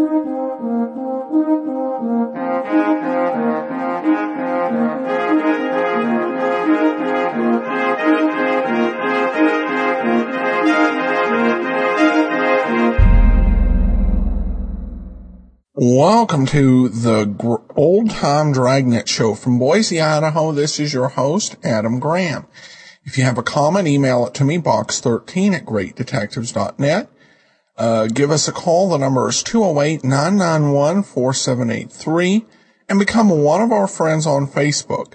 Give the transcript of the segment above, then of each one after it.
Welcome to the Old Time Dragnet Show from Boise, Idaho. This is your host, Adam Graham. If you have a comment, email it to me, box13@greatdetectives.net. Give us a call. The number is 208-991-4783. And become one of our friends on Facebook.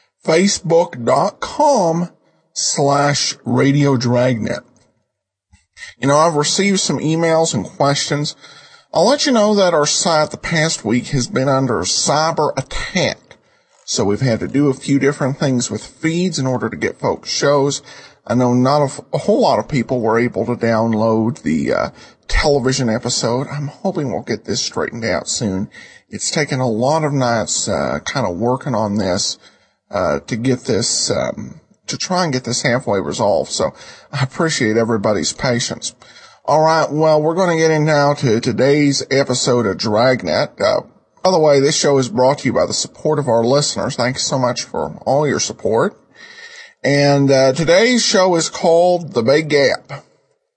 Facebook.com/Radio Dragnet. You know, I've received some emails and questions. I'll let you know that our site the past week has been under cyber attack. So we've had to do a few different things with feeds in order to get folks shows. I know not a whole lot of people were able to download the television episode. I'm hoping we'll get this straightened out soon. It's taken a lot of nights kind of working on this to get this to try and get this halfway resolved. So I appreciate everybody's patience. All right, well, we're going to get in now to today's episode of Dragnet. By the way, this show is brought to you by the support of our listeners. Thanks so much for all your support. And today's show is called The Big Gap.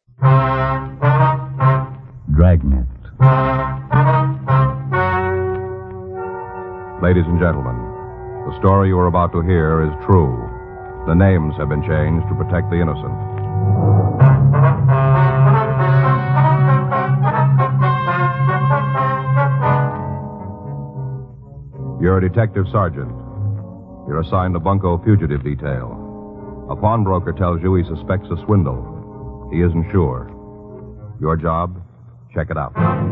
Dragnet. Ladies and gentlemen, the story you are about to hear is true. The names have been changed to protect the innocent. You're a detective sergeant. You're assigned to Bunko Fugitive Detail. A pawnbroker tells you he suspects a swindle. He isn't sure. Your job? Check it out.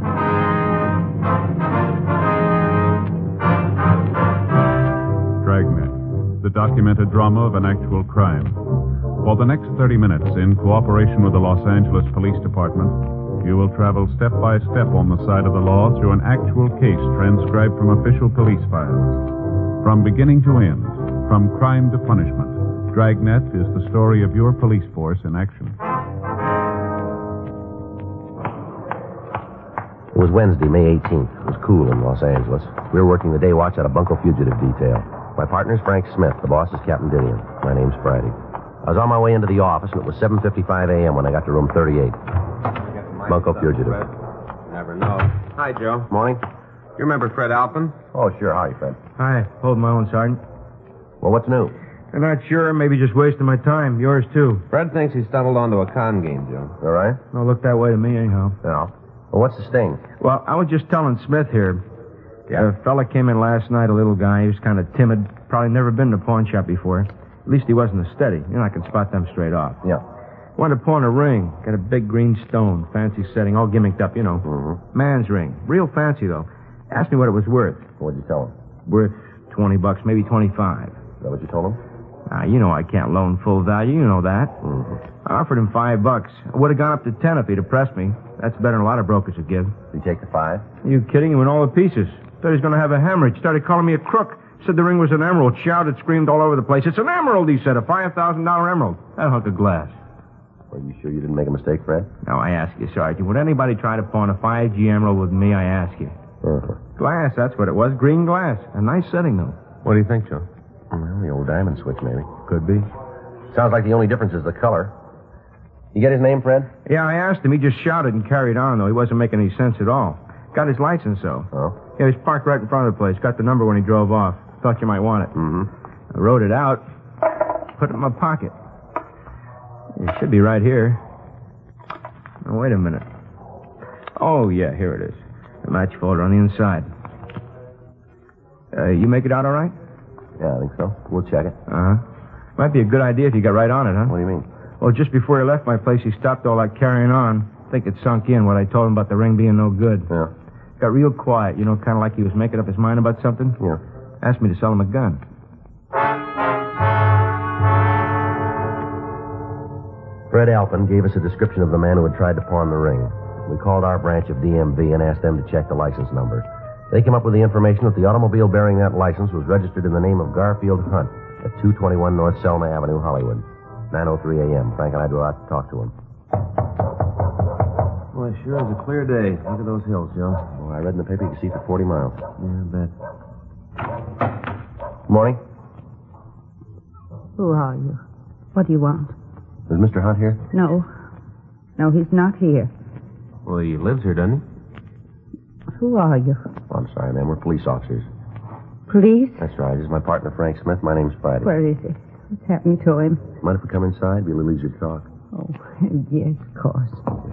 Dragnet, the documented drama of an actual crime. For the next 30 minutes, in cooperation with the Los Angeles Police Department, you will travel step by step on the side of the law through an actual case transcribed from official police files. From beginning to end, from crime to punishment, Dragnet is the story of your police force in action. It was Wednesday, May 18th. It was cool in Los Angeles. We were working the day watch out of Bunko Fugitive Detail. My partner's Frank Smith. The boss is Captain Dillian. My name's Friday. I was on my way into the office, and it was 7:55 a.m. when I got to room 38. Bunko Fugitive. Never know. Hi, Joe. Morning. You remember Fred Alpin? Oh, sure. Hi, Fred. Hi. Hold my own, Sergeant. Well, what's new? I'm not sure. Maybe just wasting my time. Yours, too. Fred thinks he stumbled onto a con game, Joe. All right? Don't look that way to me, anyhow. No. Well, what's the sting? Well, I was just telling Smith here. A fella came in last night, a little guy. He was kind of timid. Probably never been to a pawn shop before. At least he wasn't a steady. You know, I can spot them straight off. Yeah. Wanted to pawn a ring. Got a big green stone. Fancy setting. All gimmicked up, you know. Mm-hmm. Man's ring. Real fancy, though. Asked me what it was worth. What'd you tell him? Worth $20, maybe 25. Is that what you told him? You know I can't loan full value. You know that. Mm-hmm. I offered him $5. I would have gone up to 10 if he'd have pressed me. That's better than a lot of brokers would give. Did you take the 5? Are you kidding? He went all to pieces. Thought he was going to have a hemorrhage. Started calling me a crook. Said the ring was an emerald. Shouted, screamed all over the place. It's an emerald, he said. A $5,000 emerald. That hunk of glass. Are you sure you didn't make a mistake, Fred? Now, I ask you, Sergeant, would anybody try to pawn a 5G emerald with me, I ask you? Uh-huh. Glass, that's what it was. Green glass. A nice setting, though. What do you think, Joe? Well, the old diamond switch, maybe. Could be. Sounds like the only difference is the color. You get his name, Fred? Yeah, I asked him. He just shouted and carried on, though. He wasn't making any sense at all. Got his license, though. Oh? Yeah, he's parked right in front of the place. Got the number when he drove off. Thought you might want it. Mm-hmm. I wrote it out. Put it in my pocket. It should be right here. Oh, wait a minute. Oh, yeah, here it is. The match folder on the inside. You make it out all right? Yeah, I think so. We'll check it. Uh-huh. Might be a good idea if you got right on it, huh? What do you mean? Well, just before he left my place, he stopped all that carrying on. I think it sunk in what I told him about the ring being no good. Yeah. Got real quiet, you know, kind of like he was making up his mind about something. Yeah. Asked me to sell him a gun. Fred Alpin gave us a description of the man who had tried to pawn the ring. We called our branch of DMV and asked them to check the license number. They came up with the information that the automobile bearing that license was registered in the name of Garfield Hunt at 221 North Selma Avenue, Hollywood. 9:03 a.m. Frank and I drove out to talk to him. Boy, sure is a clear day. Look at those hills, Joe. Oh, I read in the paper you can see for 40 miles. Yeah, I bet. Morning. Who are you? What do you want? Is Mr. Hunt here? No. No, he's not here. Well, he lives here, doesn't he? Who are you? Oh, I'm sorry, ma'am. We're police officers. Police? That's right. This is my partner, Frank Smith. My name's Friday. Where is he? What's happened to him? Mind if we come inside? Be a little easier to talk. Oh, yes, of course.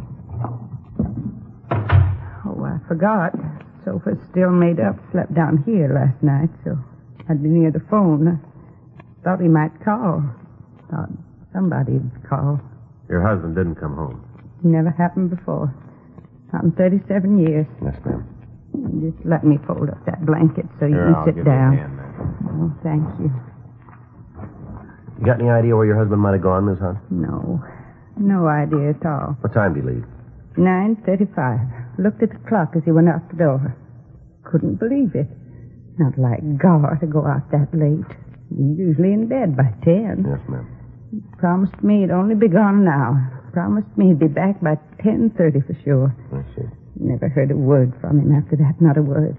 Oh, I forgot. Sofa's still made up. Slept down here last night, so I'd be near the phone. I thought he might call. Thought somebody'd call. Your husband didn't come home. Never happened before. Not in 37 years. Yes, ma'am. Just let me fold up that blanket so you Here, can I'll sit give down. you a hand, man. Oh, thank you. You got any idea where your husband might have gone, Miss Hunt? No. No idea at all. What time did he leave? 9:35. Looked at the clock as he went out the door. Couldn't believe it. Not like Gar to go out that late. He's usually in bed by 10. Yes, ma'am. Promised me he'd only be gone an hour. Promised me he'd be back by 10:30 for sure. I see. Never heard a word from him after that, not a word.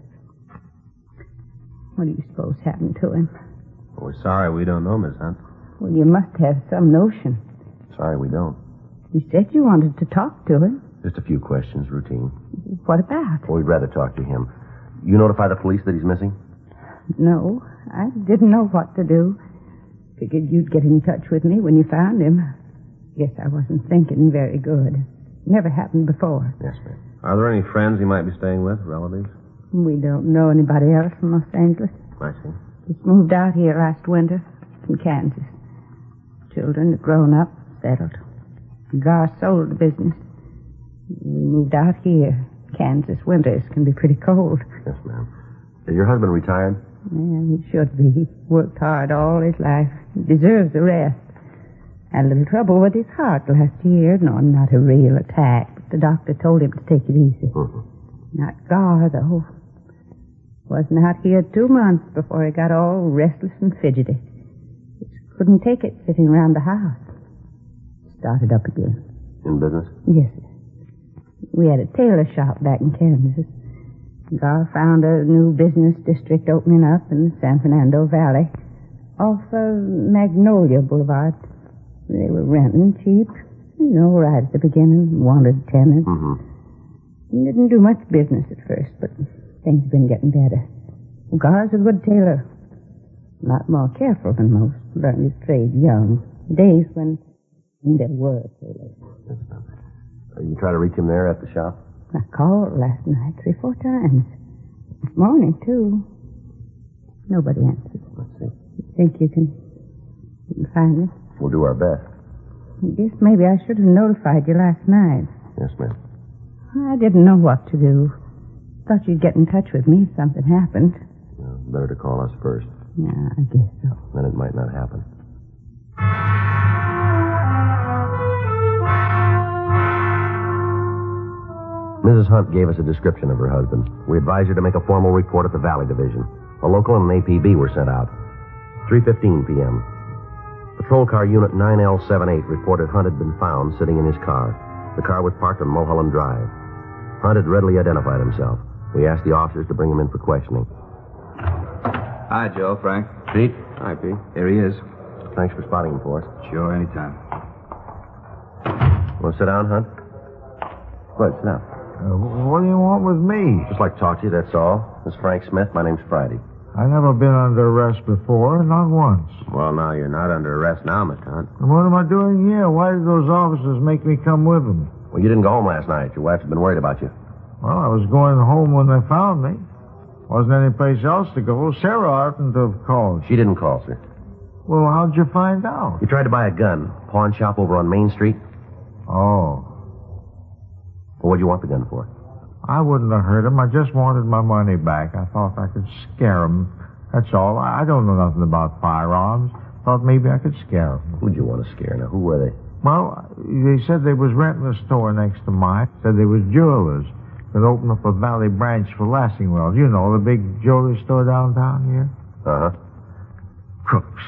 What do you suppose happened to him? Well, we're sorry we don't know, Miss Hunt. Well, you must have some notion. Sorry, we don't. You said you wanted to talk to him. Just a few questions, routine. What about? Well, we'd rather talk to him. You notify the police that he's missing? No, I didn't know what to do. Figured you'd get in touch with me when you found him. Guess I wasn't thinking very good. Never happened before. Yes, ma'am. Are there any friends he might be staying with, relatives? We don't know anybody else from Los Angeles. I see. Just moved out here last winter from Kansas. Children are grown up, settled. Gar sold the business. We moved out here. Kansas winters can be pretty cold. Yes, ma'am. Is your husband retired? Yeah, he should be. He worked hard all his life. He deserves a rest. Had a little trouble with his heart last year. No, not a real attack, but the doctor told him to take it easy. Mm-hmm. Not Gar, though. Wasn't out here 2 months before he got all restless and fidgety. Just couldn't take it sitting around the house. Started up again. In business? Yes, sir. We had a tailor shop back in Kansas. Gar found a new business district opening up in the San Fernando Valley off Magnolia Boulevard. They were renting cheap. All right at the beginning. Wanted tenants. Mm-hmm. Didn't do much business at first, but things have been getting better. Gar's a good tailor. A lot more careful than most. Learned his trade young. Days when there were tailors. Yes, ma'am. You try to reach him there at the shop? I called last night 3-4 times. This morning, too. Nobody answered. Let's see. You think you can find me? We'll do our best. I guess maybe I should have notified you last night. Yes, ma'am. I didn't know what to do. Thought you'd get in touch with me if something happened. Better to call us first. Yeah, I guess so. Then it might not happen. Mrs. Hunt gave us a description of her husband. We advised her to make a formal report at the Valley Division. A local and an APB were sent out. 3:15 p.m. Patrol car unit 9L78 reported Hunt had been found sitting in his car. The car was parked on Mulholland Drive. Hunt had readily identified himself. We asked the officers to bring him in for questioning. Hi, Joe. Frank. Pete? Hi, Pete. Here he is. Thanks for spotting him for us. Sure, anytime. Want to sit down, Hunt? Go ahead, sit down. What do you want with me? Just like to talk to you, that's all. This is Frank Smith. My name's Friday. I've never been under arrest before, not once. Well, now, you're not under arrest now, Mr. Hunt. And what am I doing here? Why did those officers make me come with them? Well, you didn't go home last night. Your wife's been worried about you. Well, I was going home when they found me. Wasn't any place else to go. Sarah oughtn't to have called. She didn't call, sir. Well, how'd you find out? You tried to buy a gun. Pawn shop over on Main Street. Oh. Well, what'd you want the gun for? I wouldn't have hurt him. I just wanted my money back. I thought I could scare him. That's all. I don't know nothing about firearms. Thought maybe I could scare him. Who'd you want to scare? Now, who were they? Well, they said they was renting a store next to mine. Said they was jewelers that opened up a Valley branch for Lassingwell. You know, the big jewelry store downtown here? Uh-huh. Crooks.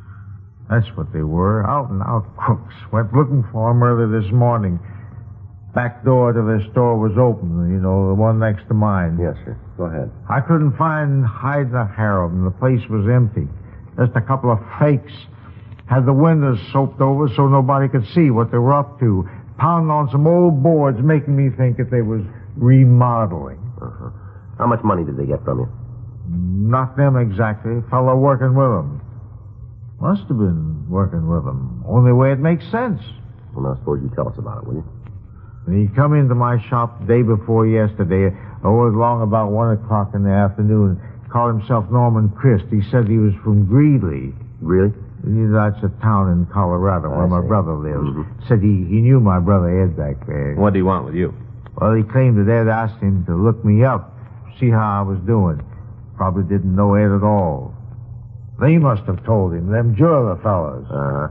That's what they were. Out and out crooks. Went looking for them early this morning. back door to their store was open, the one next to mine. Yes, sir. Go ahead. I couldn't find hide nor hair of them. The place was empty. Just a couple of fakes. Had the windows soaped over so nobody could see what they were up to. Pounding on some old boards, making me think that they was remodeling. Uh-huh. How much money did they get from you? Not them exactly. Fellow working with them. Must have been working with them. Only way it makes sense. Well, now suppose you tell us about it, will you? And he come into my shop the day before yesterday. It was long about 1 o'clock in the afternoon. Called himself Norman Christ. He said he was from Greeley. Really? That's a town in Colorado where my brother lives. Mm-hmm. Said he knew my brother Ed back there. What do you want with you? Well, he claimed that Ed asked him to look me up, see how I was doing. Probably didn't know Ed at all. They must have told him, them jeweler fellows.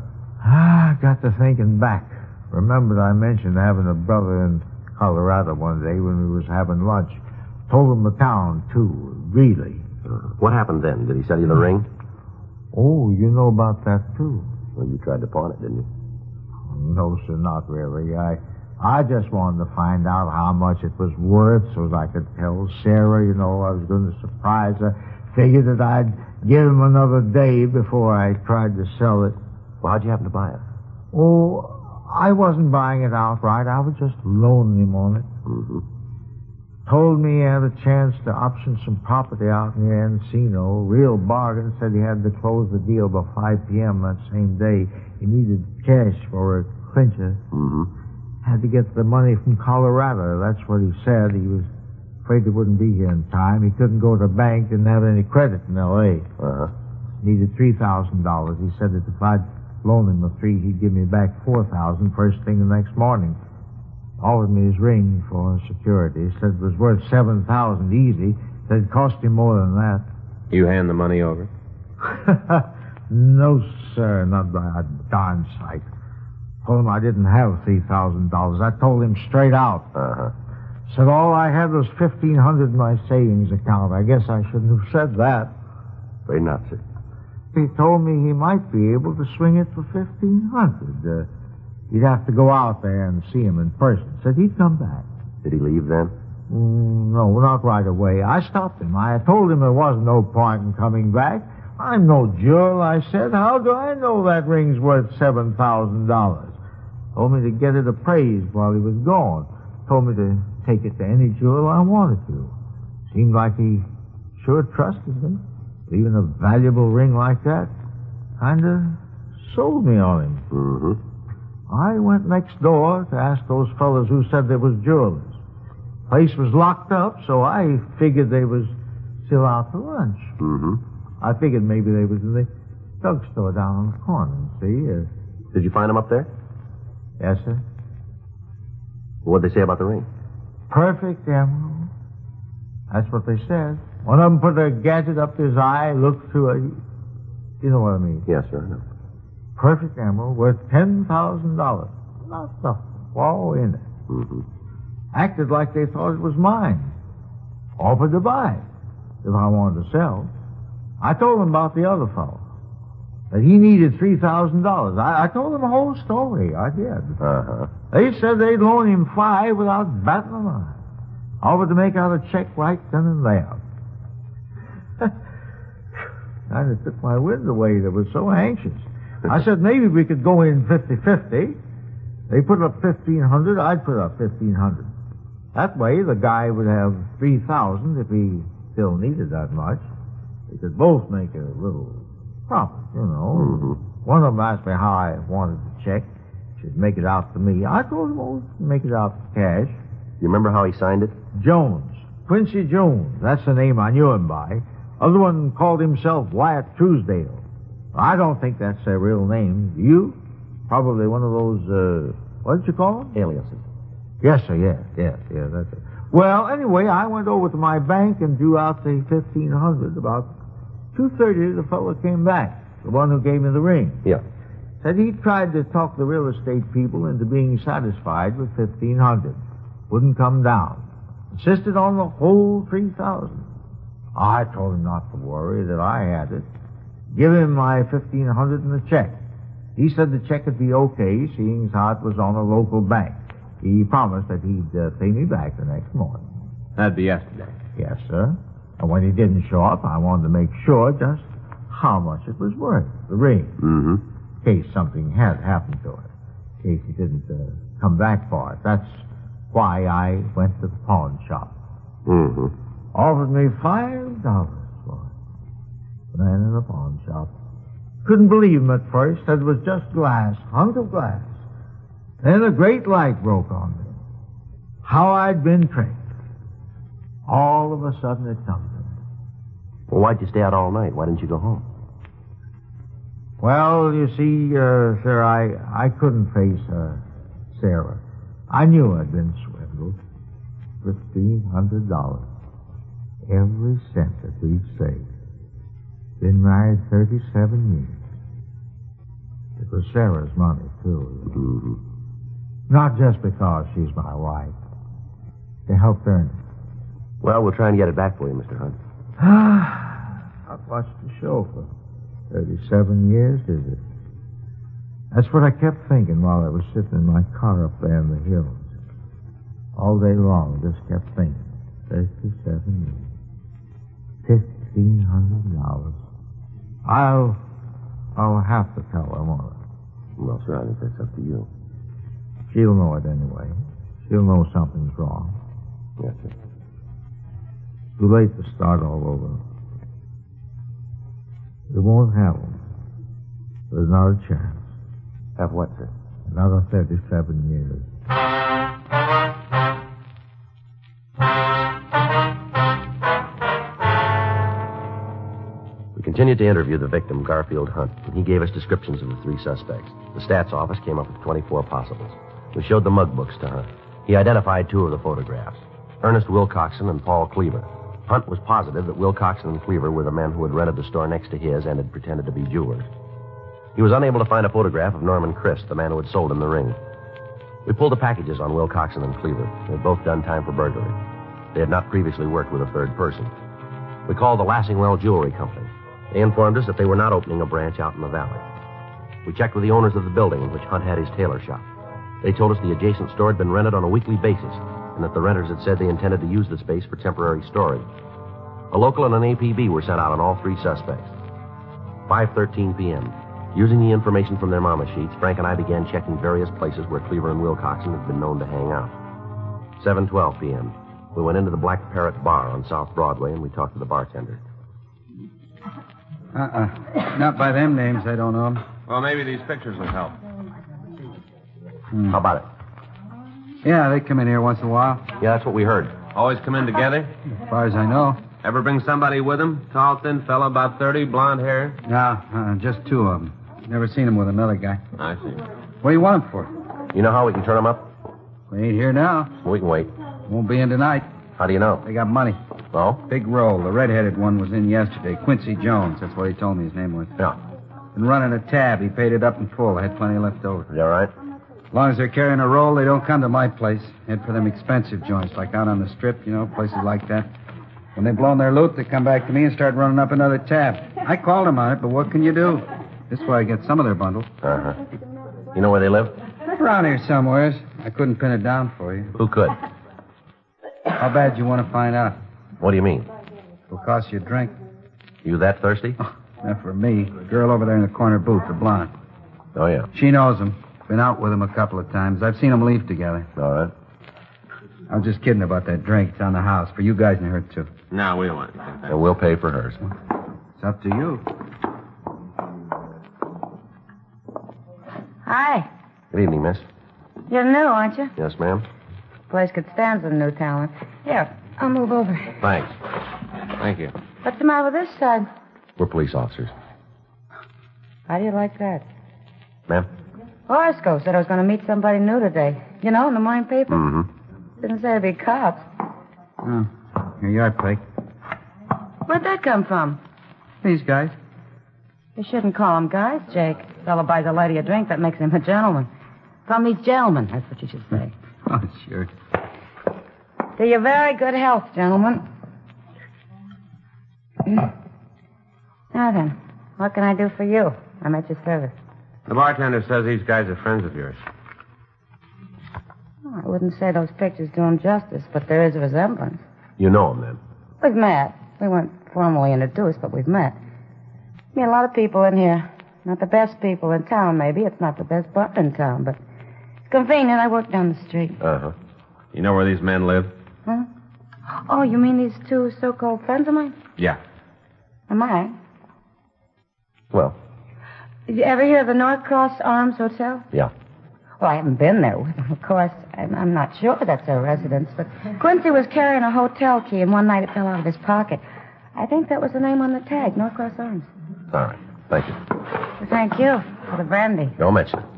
I got to thinking back. Remembered I mentioned having a brother in Colorado one day when we was having lunch. Told him the town, too, Greeley. What happened then? Did he sell you the ring? Oh, you know about that, too. Well, you tried to pawn it, didn't you? No, sir, not really. I just wanted to find out how much it was worth so that I could tell Sarah, I was going to surprise her. Figured that I'd give him another day before I tried to sell it. Well, how'd you happen to buy it? Oh, I wasn't buying it outright. I was just loaning him on it. Mm-hmm. Told me he had a chance to option some property out near Encino. Real bargain. Said he had to close the deal by 5 p.m. that same day. He needed cash for a clincher. Mm-hmm. Had to get the money from Colorado. That's what he said. He was afraid he wouldn't be here in time. He couldn't go to the bank, didn't have any credit in L.A. Needed $3,000. He said that if I'd loan him the $3,000, he'd give me back $4,000 first thing the next morning. Offered me his ring for security. He said it was worth $7,000 easy. Said it cost him more than that. You hand the money over? No, sir, not by a darn sight. Told him I didn't have $3,000. I told him straight out. Said all I had was $1,500 in my savings account. I guess I shouldn't have said that. Very not, sir. He told me he might be able to swing it for $1,500. He'd have to go out there and see him in person. Said he'd come back. Did he leave then? No, not right away. I stopped him. I told him there wasn't no point in coming back. I'm no jewel, I said. How do I know that ring's worth $7,000? Told me to get it appraised while he was gone. Told me to take it to any jewel I wanted to. Seemed like he sure trusted me. Even a valuable ring like that kind of sold me on him. Mm-hmm. I went next door to ask those fellas who said they was jewelers. Place was locked up, so I figured they was still out for lunch. Mm-hmm. I figured maybe they was in the drugstore down on the corner, see? Did you find them up there? Yes, sir. What'd they say about the ring? Perfect emerald. That's what they said. One of them put a gadget up to his eye, looked through a... You know what I mean? Yes, sir, I know. Perfect emerald worth $10,000. Not the flaw in it. Mm-hmm. Acted like they thought it was mine. Offered to buy it if I wanted to sell. I told them about the other fellow. That he needed $3,000. I told them the whole story. I did. They said they'd loan him $5,000 without batting an eye. Offered to make out a check right then and there. Kind of took my wind away. They were so anxious. I said maybe we could go in 50-50. They put up $1,500, I'd put up $1,500. That way, the guy would have $3,000 if he still needed that much. They could both make a little profit, Mm-hmm. One of them asked me how I wanted the check. Should make it out to me. I told him, make it out cash. You remember how he signed it? Jones. Quincy Jones. That's the name I knew him by. Other one called himself Wyatt Truesdale. I don't think that's their real name. Do you? Probably one of those, what did you call them? Aliases. Yes, sir, yeah, that's it. Well, anyway, I went over to my bank and drew out the $1,500. About 2:30, the fellow came back, the one who gave me the ring. Yeah. Said he tried to talk the real estate people into being satisfied with $1,500. Wouldn't come down. Insisted on the whole $3,000. I told him not to worry, that I had it. Give him my $1,500 in the check. He said the check would be okay, seeing as how it was on a local bank. He promised that he'd pay me back the next morning. That'd be yesterday. Yes, sir. And when he didn't show up, I wanted to make sure just how much it was worth, the ring. Mm-hmm. In case something had happened to it. In case he didn't come back for it. That's why I went to the pawn shop. Mm-hmm. Offered me $5 for it. The man in the pawn shop. Couldn't believe him at first. Said it was just glass, hunk of glass. Then a great light broke on me. How I'd been tricked. All of a sudden it come to me. Well, why'd you stay out all night? Why didn't you go home? Well, you see, sir, I couldn't face Sarah. I knew I'd been swindled. $1,500. Every cent that we've saved. Been married 37 years. It was Sarah's money, too. Mm-hmm. Not just because she's my wife. To help earn it. Well, we'll try and get it back for you, Mr. Hunt. Not much to show for 37 years, is it? That's what I kept thinking while I was sitting in my car up there in the hills. All day long, just kept thinking. 37 years. $1,500. I'll have to tell her, won't I? Well, sir, I think that's up to you. She'll know it anyway. She'll know something's wrong. Yes, sir. Too late to start all over. We won't have them. There's not a chance. Have what, sir? Another 37 years. We continued to interview the victim, Garfield Hunt, and he gave us descriptions of the three suspects. The stats office came up with 24 possibles. We showed the mug books to Hunt. He identified two of the photographs, Ernest Wilcoxon and Paul Cleaver. Hunt was positive that Wilcoxon and Cleaver were the men who had rented the store next to his and had pretended to be jewelers. He was unable to find a photograph of Norman Christ, the man who had sold him the ring. We pulled the packages on Wilcoxon and Cleaver. They had both done time for burglary. They had not previously worked with a third person. We called the Lassingwell Jewelry Company. They informed us that they were not opening a branch out in the valley. We checked with the owners of the building in which Hunt had his tailor shop. They told us the adjacent store had been rented on a weekly basis, and that the renters had said they intended to use the space for temporary storage. A local and an APB were sent out on all three suspects. 5:13 p.m. Using the information from their mama sheets, Frank and I began checking various places where Cleaver and Wilcoxon had been known to hang out. 7:12 p.m. We went into the Black Parrot Bar on South Broadway, and we talked to the bartender. Not by them names, I don't know. Well, maybe these pictures will help. How about it? Yeah, they come in here once in a while. Yeah, that's what we heard. Always come in together? As far as I know. Ever bring somebody with them? Tall, thin fella, about 30, blonde hair? No, just two of them. Never seen them with another guy. I see. What do you want them for? You know how we can turn them up? They ain't here now. We can wait. Won't be in tonight. How do you know? They got money. Oh? Big roll. The red-headed one was in yesterday. Quincy Jones. That's what he told me his name was. Yeah. Been running a tab. He paid it up in full. I had plenty left over. Is that right? As long as they're carrying a roll, they don't come to my place. Head for them expensive joints, like out on the strip, places like that. When they've blown their loot, they come back to me and start running up another tab. I called them on it, but what can you do? This way I get some of their bundles. Uh-huh. You know where they live? Around here somewheres. I couldn't pin it down for you. Who could? How bad you want to find out? What do you mean? It'll cost you a drink. You that thirsty? Not for me. The girl over there in the corner booth, the blonde. Oh, yeah. She knows him. Been out with him a couple of times. I've seen them leave together. All right. I was just kidding about that drink. It's on the house. For you guys and her, too. No, we don't want anything. And we'll pay for hers. It's up to you. Hi. Good evening, miss. You're new, aren't you? Yes, ma'am. Place could stand some new talent. Here, I'll move over. Thanks. Thank you. What's the matter with this side? We're police officers. How do you like that? Ma'am? Horoscope said I was going to meet somebody new today. In the morning paper? Mm-hmm. Didn't say it'd be cops. Oh, here you are, Blake. Where'd that come from? These guys. You shouldn't call them guys, Jake. Fellow buys a lady a drink, that makes him a gentleman. From these gentlemen, that's what you should say. Oh, sure. To your very good health, gentlemen. Now then, what can I do for you? I'm at your service. The bartender says these guys are friends of yours. I wouldn't say those pictures do him justice, but there is a resemblance. You know him, then? We've met. We weren't formally introduced, but we've met. I mean, a lot of people in here. Not the best people in town, maybe. It's not the best bar in town, but it's convenient. I work down the street. Uh-huh. You know where these men live? Huh? Oh, you mean these two so-called friends of mine? Yeah. Am I? Well, Did you ever hear of the North Cross Arms Hotel? yeah. Well, I haven't been there with them, of course. I'm not sure that's their residence, but Quincy was carrying a hotel key, and one night it fell out of his pocket. I think that was the name on the tag, North Cross Arms. All right. Thank you. Well, thank you for the brandy. Don't mention it.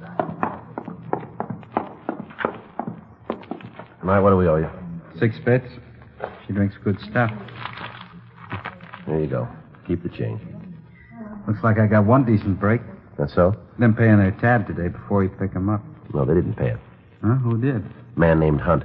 All right, what do we owe you? 6 bits. She drinks good stuff. There you go. Keep the change. Looks like I got one decent break. That's so? Them paying their tab today before you pick them up. No, they didn't pay it. Huh? Who did? Man named Hunt.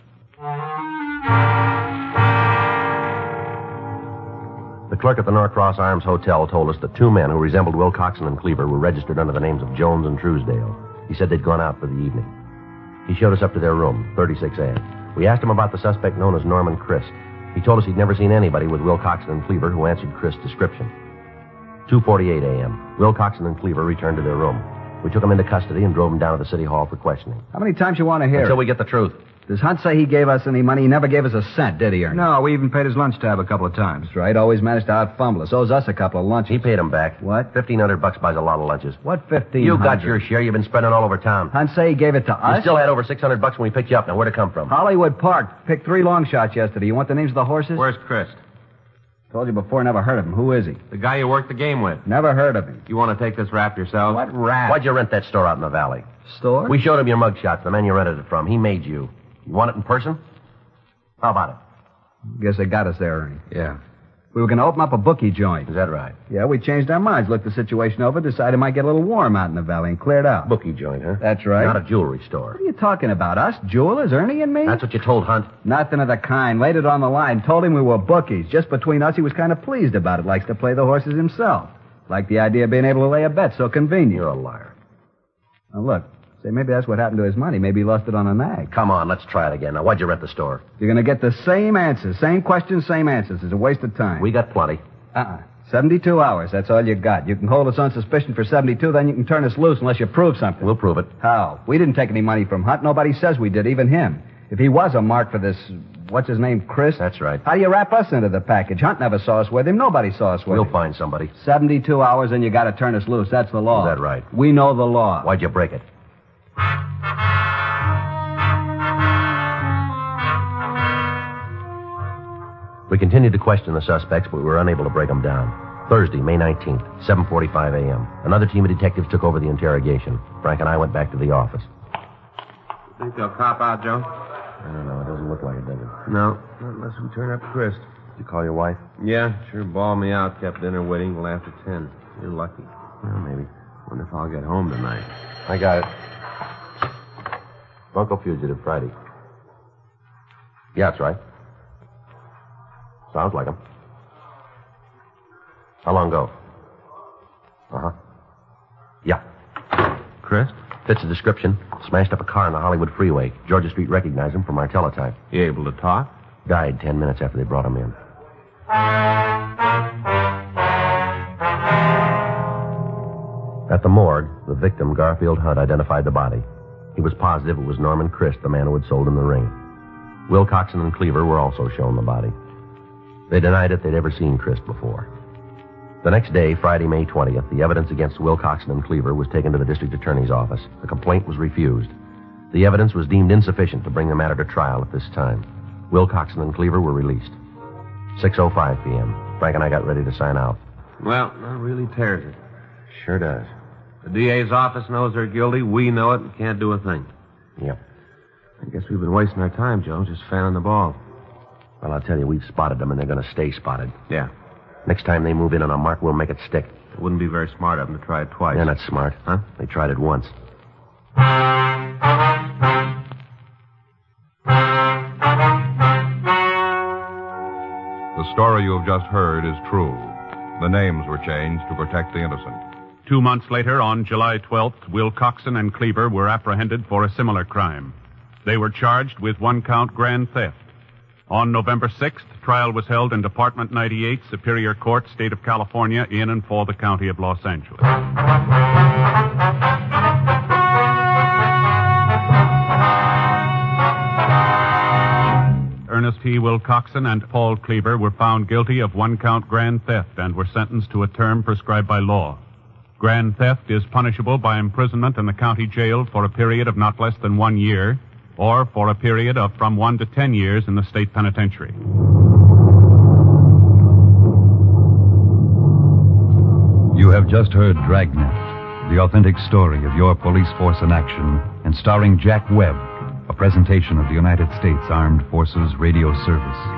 The clerk at the Norcross Arms Hotel told us that 2 men who resembled Wilcoxon and Cleaver were registered under the names of Jones and Truesdale. He said they'd gone out for the evening. He showed us up to their room, 36A. We asked him about the suspect known as Norman Christ. He told us he'd never seen anybody with Wilcoxon and Cleaver who answered Christ's description. 2:48 a.m. Wilcoxon and Cleaver returned to their room. We took them into custody and drove them down to the city hall for questioning. How many times you want to hear Until it? we get the truth. Does Hunt say he gave us any money? He never gave us a cent, did he, Ernie? No, we even paid his lunch tab a couple of times. That's right. Always managed to out-fumble us. Owes us a couple of lunches. He paid him back. What? $1,500 buys a lot of lunches. What 15? You got your share. You've been spending all over town. Hunt say he gave it to us? You still had over $600 when we picked you up. Now, where'd it come from? Hollywood Park. Picked 3 long shots yesterday. You want the names of the horses? Where's Christ? Told you before, never heard of him. Who is he? The guy you worked the game with. Never heard of him. You want to take this rap yourself? What rat? Why'd you rent that store out in the valley? Store? We showed him your mug shots, the man you rented it from. He made you. You want it in person? How about it? Guess they got us there, Ernie. Yeah. We were going to open up a bookie joint. Is that right? Yeah, we changed our minds, looked the situation over, decided it might get a little warm out in the valley, and cleared out. Bookie joint, huh? That's right. Not a jewelry store. What are you talking about? Us? Jewelers? Ernie and me? That's what you told Hunt. Nothing of the kind. Laid it on the line. Told him we were bookies. Just between us, he was kind of pleased about it. Likes to play the horses himself. Liked the idea of being able to lay a bet so convenient. You're a liar. Now, look. Say, maybe that's what happened to his money. Maybe he lost it on a nag. Come on, let's try it again. Now, why'd you rent the store? You're going to get the same answers. Same questions, same answers. It's a waste of time. We got plenty. 72 hours. That's all you got. You can hold us on suspicion for 72, then you can turn us loose unless you prove something. We'll prove it. How? We didn't take any money from Hunt. Nobody says we did, even him. If he was a mark for this, what's his name, Chris? That's right. How do you wrap us into the package? Hunt never saw us with him. Nobody saw us with him. We'll find somebody. 72 hours, and you got to turn us loose. That's the law. Is that right? We know the law. Why'd you break it? We continued to question the suspects, but we were unable to break them down. Thursday, May 19th, 7:45 a.m. Another team of detectives took over the interrogation. Frank and I went back to the office. Think they'll cop out, Joe? I don't know. It doesn't look like it, does it? No, not unless we turn up Christ. Did you call your wife? Yeah, sure bawled me out. Kept dinner waiting till after 10. You're lucky. Well, maybe. Wonder if I'll get home tonight. I got it. Bunko Fugitive, Friday. Yeah, that's right. Sounds like him. How long ago? Uh-huh. Yeah. Christ? Fits the description. Smashed up a car on the Hollywood freeway. Georgia Street recognized him from our teletype. You able to talk? Died 10 minutes after they brought him in. At the morgue, the victim, Garfield Hunt, identified the body. He was positive it was Norman Christ, the man who had sold him the ring. Wilcoxon and Cleaver were also shown the body. They denied it they'd ever seen Christ before. The next day, Friday, May 20th, the evidence against Wilcoxon and Cleaver was taken to the district attorney's office. The complaint was refused. The evidence was deemed insufficient to bring the matter to trial at this time. Wilcoxon and Cleaver were released. 6:05 p.m. Frank and I got ready to sign out. Well, that really tears it. Sure does. The DA's office knows they're guilty. We know it and can't do a thing. Yep. I guess we've been wasting our time, Joe, just fanning the ball. Well, I'll tell you, we've spotted them, and they're going to stay spotted. Yeah. Next time they move in on a mark, we'll make it stick. It wouldn't be very smart of them to try it twice. They're not smart. Huh? They tried it once. The story you have just heard is true. The names were changed to protect the innocent. 2 months later, on July 12th, Wilcoxon and Cleaver were apprehended for a similar crime. They were charged with one-count grand theft. On November 6th, trial was held in Department 98, Superior Court, State of California, in and for the County of Los Angeles. Ernest T. Wilcoxon and Paul Cleaver were found guilty of one-count grand theft and were sentenced to a term prescribed by law. Grand theft is punishable by imprisonment in the county jail for a period of not less than 1 year, or for a period of from 1 to 10 years in the state penitentiary. You have just heard Dragnet, the authentic story of your police force in action, and starring Jack Webb, a presentation of the United States Armed Forces Radio Service.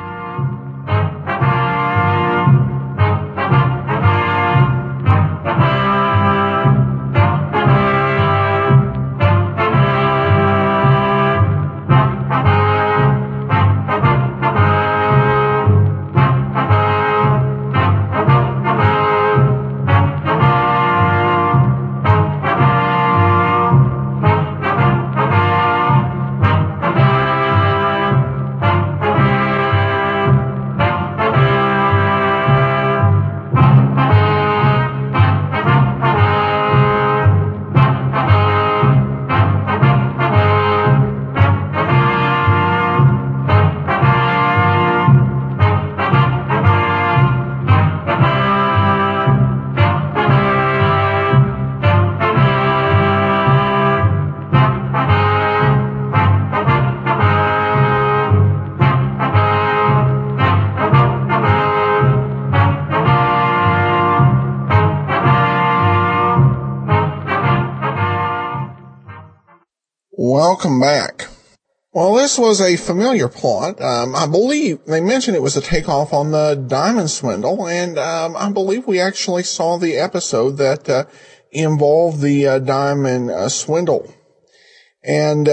Welcome back. Well, this was a familiar plot. I believe they mentioned it was a takeoff on the diamond swindle, and I believe we actually saw the episode that involved the diamond swindle. And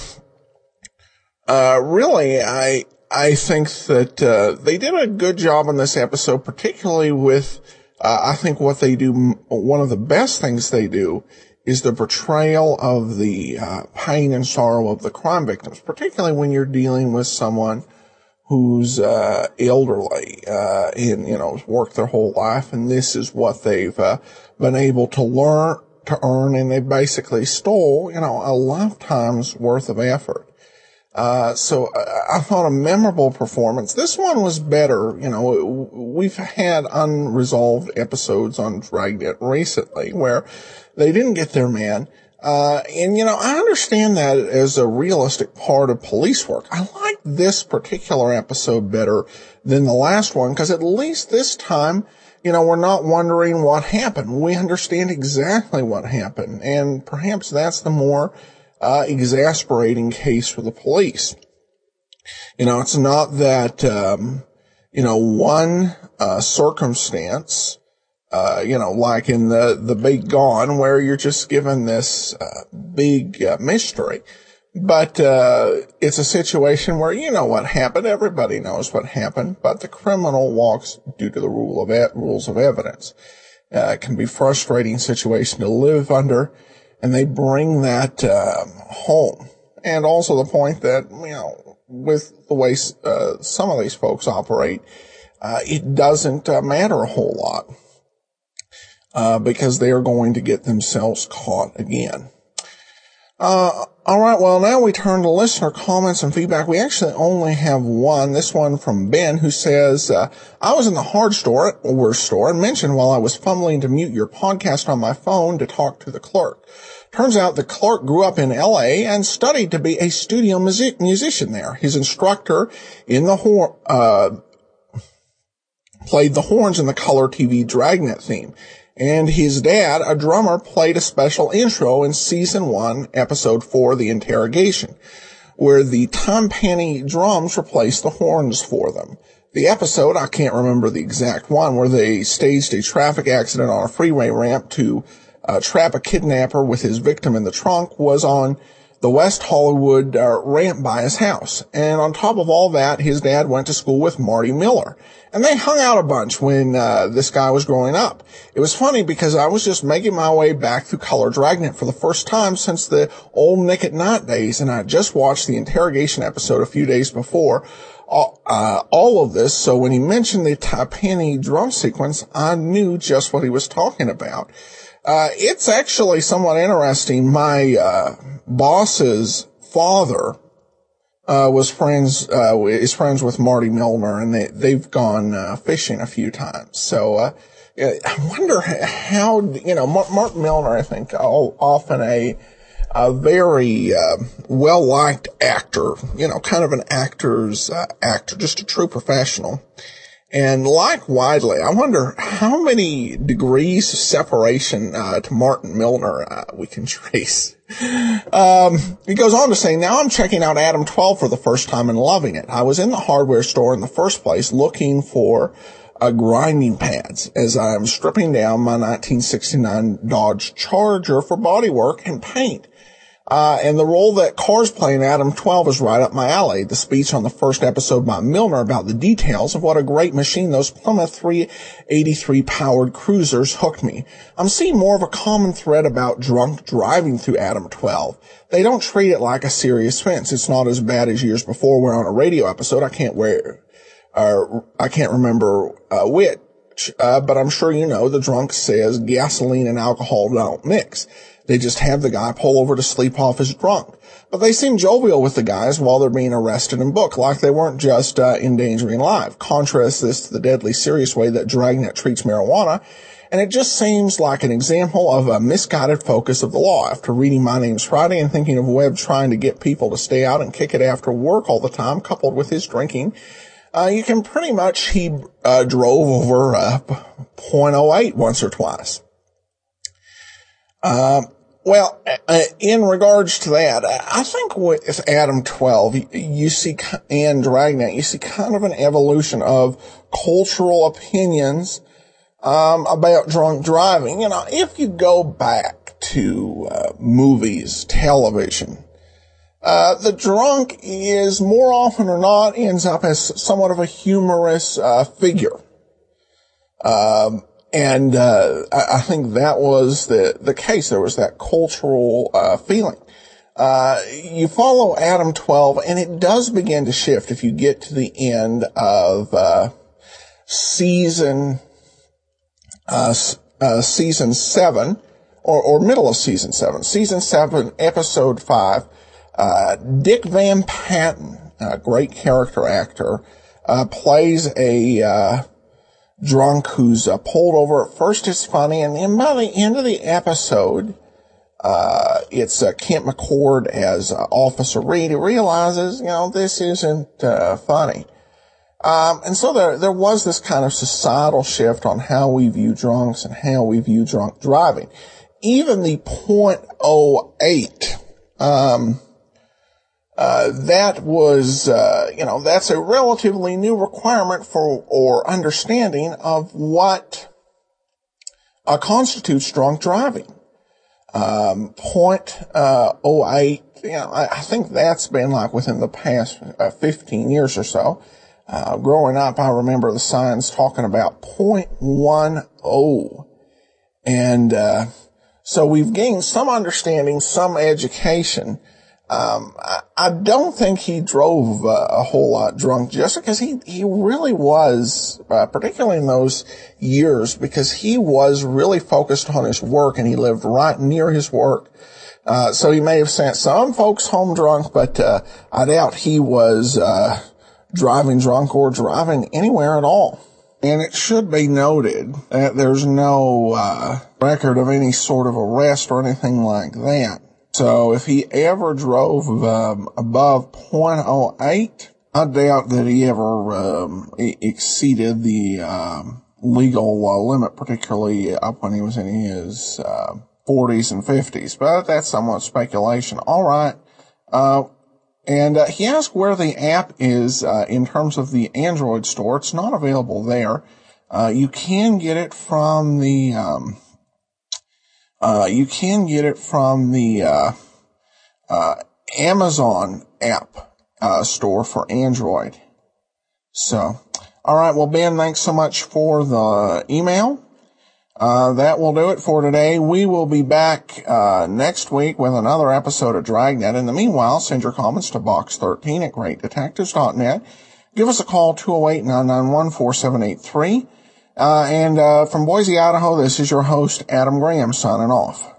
really, I think that they did a good job on this episode, particularly with I think what they do, one of the best things they do is the portrayal of the pain and sorrow of the crime victims, particularly when you're dealing with someone who's elderly and, you know, worked their whole life, and this is what they've been able to earn, and they basically stole, you know, a lifetime's worth of effort. So I thought a memorable performance. This one was better. You know, we've had unresolved episodes on Dragnet recently where they didn't get their man. And, you know, I understand that as a realistic part of police work. I like this particular episode better than the last one because at least this time, you know, we're not wondering what happened. We understand exactly what happened. And perhaps that's the more exasperating case for the police. You know, it's not that, you know, one circumstance, you know, like in the Big Gone, where you're just given this big mystery. But it's a situation where you know what happened. Everybody knows what happened, but the criminal walks due to the rules of evidence. It can be a frustrating situation to live under, and they bring that home. And also the point that, you know, with the way some of these folks operate, it doesn't matter a whole lot because they are going to get themselves caught again. All right, well, now we turn to listener comments and feedback. We actually only have one. This one from Ben, who says, I was in the hardware store and mentioned while I was fumbling to mute your podcast on my phone to talk to the clerk. Turns out the clerk grew up in L.A. and studied to be a studio musician there. His instructor in the played the horns in the color TV Dragnet theme. And his dad, a drummer, played a special intro in season 1, episode 4, The Interrogation, where the timpani drums replaced the horns for them. The episode, I can't remember the exact one, where they staged a traffic accident on a freeway ramp to trap a kidnapper with his victim in the trunk, was on the West Hollywood ramp by his house. And on top of all that, his dad went to school with Marty Miller. And they hung out a bunch when this guy was growing up. It was funny because I was just making my way back through Color Dragnet for the first time since the old Nick at Night days, and I just watched the interrogation episode a few days before all of this. So when he mentioned the Typani drum sequence, I knew just what he was talking about. It's actually somewhat interesting. My boss's father is friends with Marty Milner, and they've gone fishing a few times. So I wonder how, Mark Milner, I think, often a very well-liked actor, kind of an actor's actor, just a true professional. And like Widely, I wonder how many degrees of separation to Martin Milner we can trace. He goes on to say, now I'm checking out Adam 12 for the first time and loving it. I was in the hardware store in the first place looking for grinding pads as I'm stripping down my 1969 Dodge Charger for bodywork and paint. And the role that Carr's playing Adam 12 is right up my alley. The speech on the first episode by Milner about the details of what a great machine those Plymouth 383 powered cruisers hooked me. I'm seeing more of a common thread about drunk driving through Adam 12. They don't treat it like a serious offense. It's not as bad as years before where on a radio episode, I can't remember which, but I'm sure the drunk says gasoline and alcohol don't mix. They just have the guy pull over to sleep off as drunk. But they seem jovial with the guys while they're being arrested and booked, like they weren't just endangering life. Contrast this to the deadly serious way that Dragnet treats marijuana, and it just seems like an example of a misguided focus of the law. After reading My Name's Friday and thinking of Webb trying to get people to stay out and kick it after work all the time, coupled with his drinking, you can pretty much, he drove over .08 once or twice. Well, in regards to that, I think with Adam 12, you see, and Dragnet, you see kind of an evolution of cultural opinions, about drunk driving. If you go back to, movies, television, the drunk is more often or not ends up as somewhat of a humorous, figure. And I think that was the case. There was that cultural feeling. You follow Adam 12, and it does begin to shift if you get to the end of season 7, or middle of season 7. Season 7, episode 5. Dick Van Patten, a great character actor, plays a drunk who's pulled over. At first it's funny, and then by the end of the episode, it's Kent McCord as Officer Reed. He realizes, this isn't funny. And so there was this kind of societal shift on how we view drunks and how we view drunk driving. Even the .08, that was, that's a relatively new requirement for, or understanding of what constitutes drunk driving. .08, I think that's been like within the past 15 years or so. Growing up, I remember the signs talking about .10. And, so we've gained some understanding, some education. I don't think he drove a whole lot drunk just because he really was, particularly in those years, because he was really focused on his work and he lived right near his work. So he may have sent some folks home drunk, but, I doubt he was, driving drunk or driving anywhere at all. And it should be noted that there's no, record of any sort of arrest or anything like that. So if he ever drove above .08, I doubt that he ever exceeded the legal limit, particularly up when he was in his 40s and 50s. But that's somewhat speculation. All right. And he asked where the app is in terms of the Android store. It's not available there. You can get it from the Amazon app store for Android. So, all right. Well, Ben, thanks so much for the email. That will do it for today. We will be back next week with another episode of Dragnet. In the meanwhile, send your comments to box13 at greatdetectives.net. Give us a call, 208-991-4783. And from Boise, Idaho, this is your host, Adam Graham, signing off.